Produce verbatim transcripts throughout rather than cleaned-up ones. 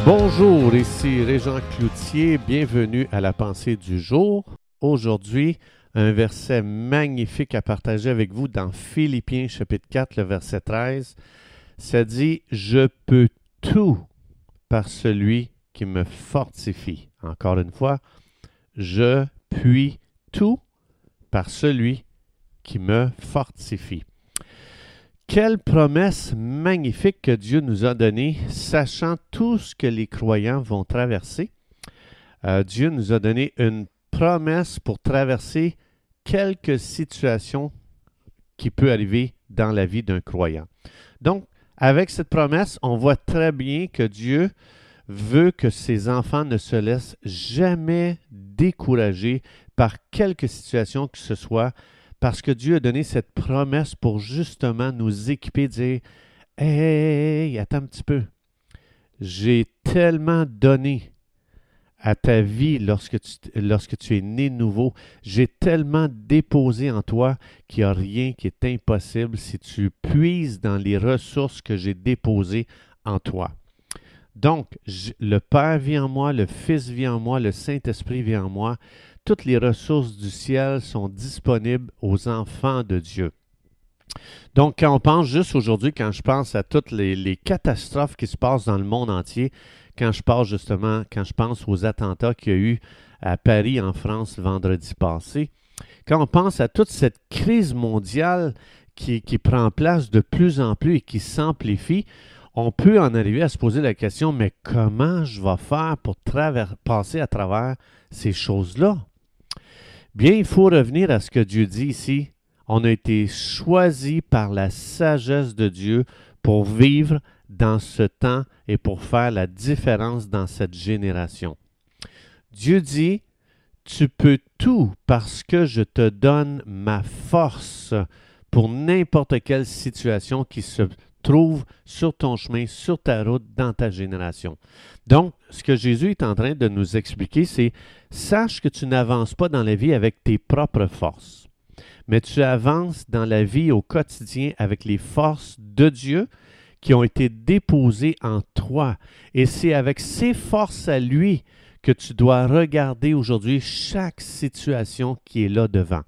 Bonjour, ici Régent Cloutier, bienvenue à la pensée du jour. Aujourd'hui, un verset magnifique à partager avec vous dans Philippiens chapitre quatre, le verset treize. Ça dit « Je peux tout par celui qui me fortifie ». Encore une fois, « Je puis tout par celui qui me fortifie ». Quelle promesse magnifique que Dieu nous a donnée, sachant tout ce que les croyants vont traverser. Euh, Dieu nous a donné une promesse pour traverser quelques situations qui peuvent arriver dans la vie d'un croyant. Donc, avec cette promesse, on voit très bien que Dieu veut que ses enfants ne se laissent jamais décourager par quelque situation que ce soit, parce que Dieu a donné cette promesse pour justement nous équiper, dire « Hey, hey, hey, attends un petit peu. J'ai tellement donné à ta vie lorsque tu, lorsque tu es né nouveau. J'ai tellement déposé en toi qu'il n'y a rien qui est impossible si tu puises dans les ressources que j'ai déposées en toi. » Donc, le Père vit en moi, le Fils vit en moi, le Saint-Esprit vit en moi. Toutes les ressources du ciel sont disponibles aux enfants de Dieu. Donc, quand on pense juste aujourd'hui, quand je pense à toutes les, les catastrophes qui se passent dans le monde entier, quand je pense justement, quand je pense aux attentats qu'il y a eu à Paris, en France, le vendredi passé, quand on pense à toute cette crise mondiale qui, qui prend place de plus en plus et qui s'amplifie, on peut en arriver à se poser la question, mais comment je vais faire pour travers, passer à travers ces choses-là? Bien, il faut revenir à ce que Dieu dit ici. On a été choisis par la sagesse de Dieu pour vivre dans ce temps et pour faire la différence dans cette génération. Dieu dit, tu peux tout parce que je te donne ma force pour n'importe quelle situation qui se trouve sur ton chemin, sur ta route, dans ta génération. Donc, ce que Jésus est en train de nous expliquer, c'est « Sache que tu n'avances pas dans la vie avec tes propres forces, mais tu avances dans la vie au quotidien avec les forces de Dieu qui ont été déposées en toi. Et c'est avec ces forces à lui que tu dois regarder aujourd'hui chaque situation qui est là devant.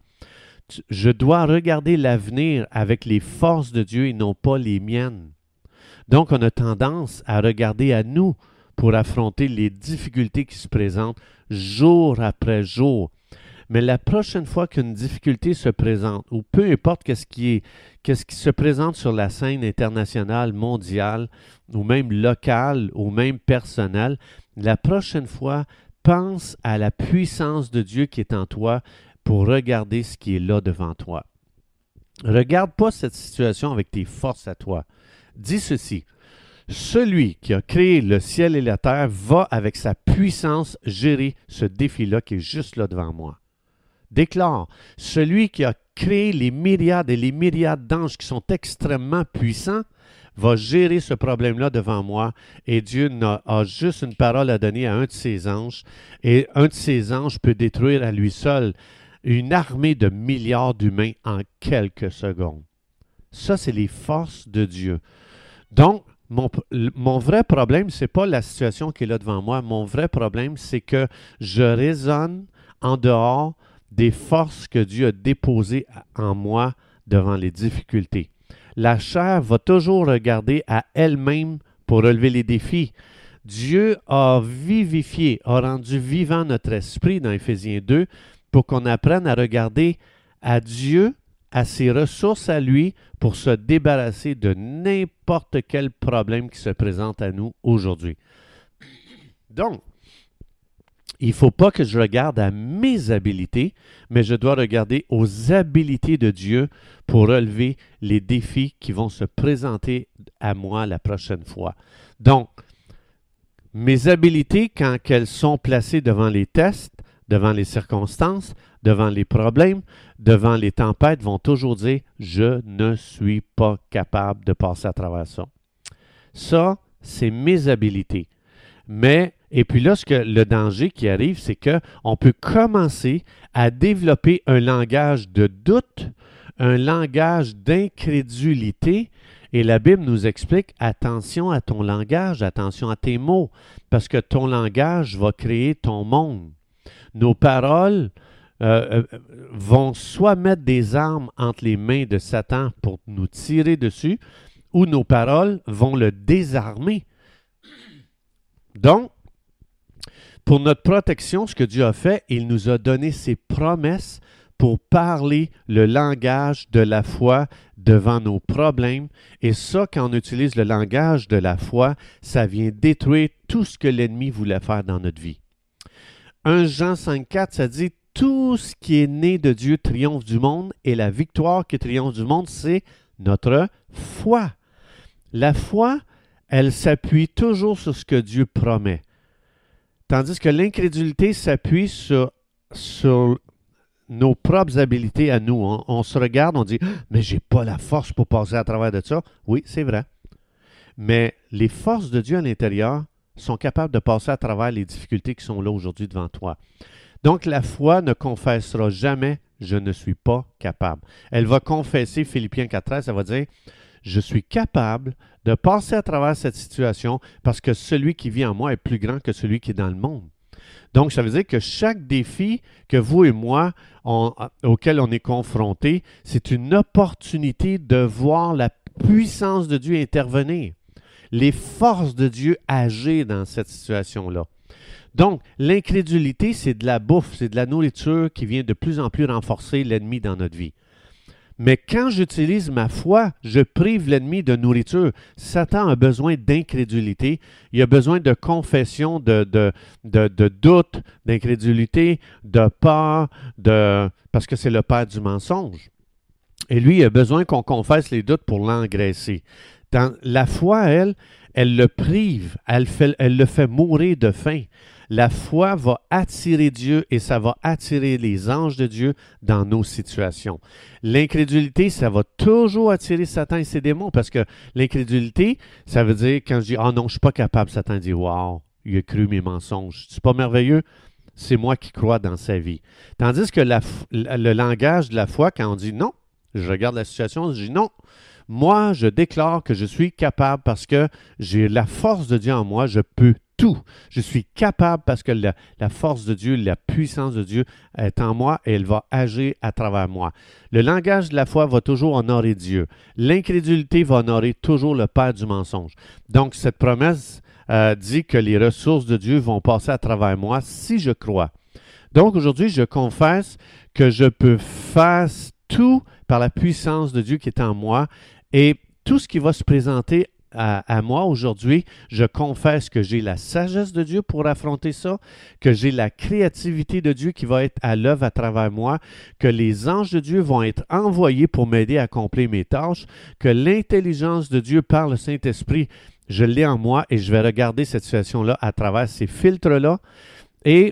Je dois regarder l'avenir avec les forces de Dieu et non pas les miennes. Donc, on a tendance à regarder à nous pour affronter les difficultés qui se présentent jour après jour. Mais la prochaine fois qu'une difficulté se présente, ou peu importe qu'est-ce qui est, qu'est-ce qui se présente sur la scène internationale, mondiale, ou même locale, ou même personnelle, la prochaine fois, pense à la puissance de Dieu qui est en toi pour regarder ce qui est là devant toi. Regarde pas cette situation avec tes forces à toi. Dis ceci, celui qui a créé le ciel et la terre va avec sa puissance gérer ce défi-là qui est juste là devant moi. Déclare, celui qui a créé les myriades et les myriades d'anges qui sont extrêmement puissants va gérer ce problème-là devant moi et Dieu a, a juste une parole à donner à un de ses anges et un de ses anges peut détruire à lui seul une armée de milliards d'humains en quelques secondes. Ça, c'est les forces de Dieu. Donc, mon, mon vrai problème, ce n'est pas la situation qui est là devant moi. Mon vrai problème, c'est que je raisonne en dehors des forces que Dieu a déposées en moi devant les difficultés. La chair va toujours regarder à elle-même pour relever les défis. Dieu a vivifié, a rendu vivant notre esprit dans Éphésiens deux pour qu'on apprenne à regarder à Dieu, à ses ressources à lui, pour se débarrasser de n'importe quel problème qui se présente à nous aujourd'hui. Donc, il ne faut pas que je regarde à mes habilités, mais je dois regarder aux habilités de Dieu pour relever les défis qui vont se présenter à moi la prochaine fois. Donc, mes habilités, quand elles sont placées devant les tests, devant les circonstances, devant les problèmes, devant les tempêtes, vont toujours dire « Je ne suis pas capable de passer à travers ça. » Ça, c'est mes habilités. Mais, et puis là, ce que, le danger qui arrive, c'est qu'on peut commencer à développer un langage de doute, un langage d'incrédulité, Et la Bible nous explique, attention à ton langage, attention à tes mots, parce que ton langage va créer ton monde. Nos paroles euh, euh, vont soit mettre des armes entre les mains de Satan pour nous tirer dessus, ou nos paroles vont le désarmer. Donc, pour notre protection, ce que Dieu a fait, il nous a donné ses promesses pour parler le langage de la foi devant nos problèmes. Et ça, quand on utilise le langage de la foi, ça vient détruire tout ce que l'ennemi voulait faire dans notre vie. un Jean cinq quatre, ça dit « Tout ce qui est né de Dieu triomphe du monde et la victoire qui triomphe du monde, c'est notre foi. » La foi, elle s'appuie toujours sur ce que Dieu promet. Tandis que l'incrédulité s'appuie sur, sur nos propres habiletés à nous. On, on se regarde, on dit « Mais j'ai pas la force pour passer à travers de ça. » Oui, c'est vrai. Mais les forces de Dieu à l'intérieur sont capables de passer à travers les difficultés qui sont là aujourd'hui devant toi. Donc, la foi ne confessera jamais « Je ne suis pas capable ». Elle va confesser, Philippiens quatre treize, ça va dire « Je suis capable de passer à travers cette situation parce que celui qui vit en moi est plus grand que celui qui est dans le monde. » Donc, ça veut dire que chaque défi que vous et moi, on, auquel on est confrontés, c'est une opportunité de voir la puissance de Dieu intervenir, les forces de Dieu agir dans cette situation-là. Donc, l'incrédulité, c'est de la bouffe, c'est de la nourriture qui vient de plus en plus renforcer l'ennemi dans notre vie. Mais quand j'utilise ma foi, je prive l'ennemi de nourriture. Satan a besoin d'incrédulité, il a besoin de confession, de, de, de, de doute, d'incrédulité, de peur, de, parce que c'est le père du mensonge. Et lui, il a besoin qu'on confesse les doutes pour l'engraisser. Dans la foi, elle, elle le prive, elle, fait, elle le fait mourir de faim. La foi va attirer Dieu et ça va attirer les anges de Dieu dans nos situations. L'incrédulité, ça va toujours attirer Satan et ses démons parce que l'incrédulité, ça veut dire quand je dis « Ah oh non, je ne suis pas capable », Satan dit « Wow, il a cru mes mensonges. C'est pas merveilleux? C'est moi qui crois dans sa vie. » Tandis que la, le langage de la foi, quand on dit « Non », je regarde la situation, je dis « Non ». Moi, je déclare que je suis capable parce que j'ai la force de Dieu en moi, je peux tout. Je suis capable parce que la, la force de Dieu, la puissance de Dieu est en moi et elle va agir à travers moi. Le langage de la foi va toujours honorer Dieu. L'incrédulité va honorer toujours le père du mensonge. Donc, cette promesse euh, dit que les ressources de Dieu vont passer à travers moi si je crois. Donc, aujourd'hui, je confesse que je peux faire tout par la puissance de Dieu qui est en moi. Et tout ce qui va se présenter à, à moi aujourd'hui, je confesse que j'ai la sagesse de Dieu pour affronter ça, que j'ai la créativité de Dieu qui va être à l'œuvre à travers moi, que les anges de Dieu vont être envoyés pour m'aider à accomplir mes tâches, que l'intelligence de Dieu par le Saint-Esprit, je l'ai en moi et je vais regarder cette situation-là à travers ces filtres-là. Et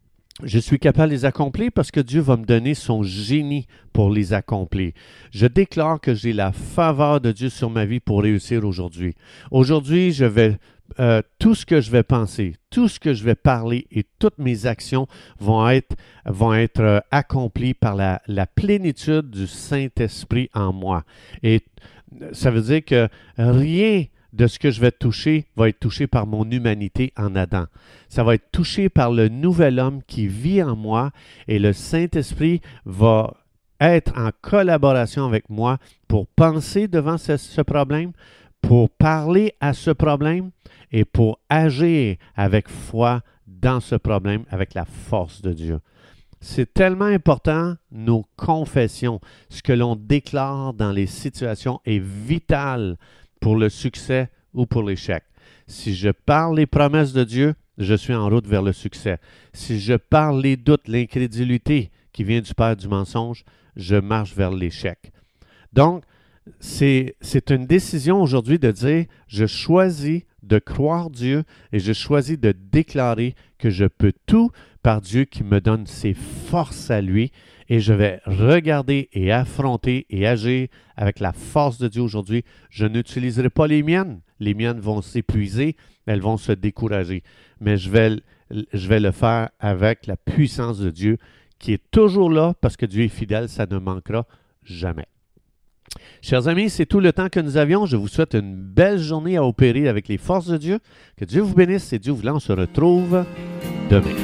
je suis capable de les accomplir parce que Dieu va me donner son génie pour les accomplir. Je déclare que j'ai la faveur de Dieu sur ma vie pour réussir aujourd'hui. Aujourd'hui, je vais, euh, tout ce que je vais penser, tout ce que je vais parler et toutes mes actions vont être, vont être euh, accomplies par la, la plénitude du Saint-Esprit en moi. Et ça veut dire que rien de ce que je vais toucher va être touché par mon humanité en Adam. Ça va être touché par le nouvel homme qui vit en moi et le Saint-Esprit va être en collaboration avec moi pour penser devant ce, ce problème, pour parler à ce problème et pour agir avec foi dans ce problème avec la force de Dieu. C'est tellement important, nos confessions, ce que l'on déclare dans les situations est vital pour le succès ou pour l'échec. Si je parle les promesses de Dieu, je suis en route vers le succès. Si je parle les doutes, l'incrédulité qui vient du père du mensonge, je marche vers l'échec. Donc, c'est, c'est une décision aujourd'hui de dire, je choisis de croire Dieu et je choisis de déclarer que je peux tout par Dieu qui me donne ses forces à lui et je vais regarder et affronter et agir avec la force de Dieu aujourd'hui. Je n'utiliserai pas les miennes. Les miennes vont s'épuiser, elles vont se décourager. Mais je vais, je vais le faire avec la puissance de Dieu qui est toujours là parce que Dieu est fidèle, ça ne manquera jamais. Chers amis, c'est tout le temps que nous avions. Je vous souhaite une belle journée à opérer avec les forces de Dieu. Que Dieu vous bénisse et Dieu vous on se retrouve demain.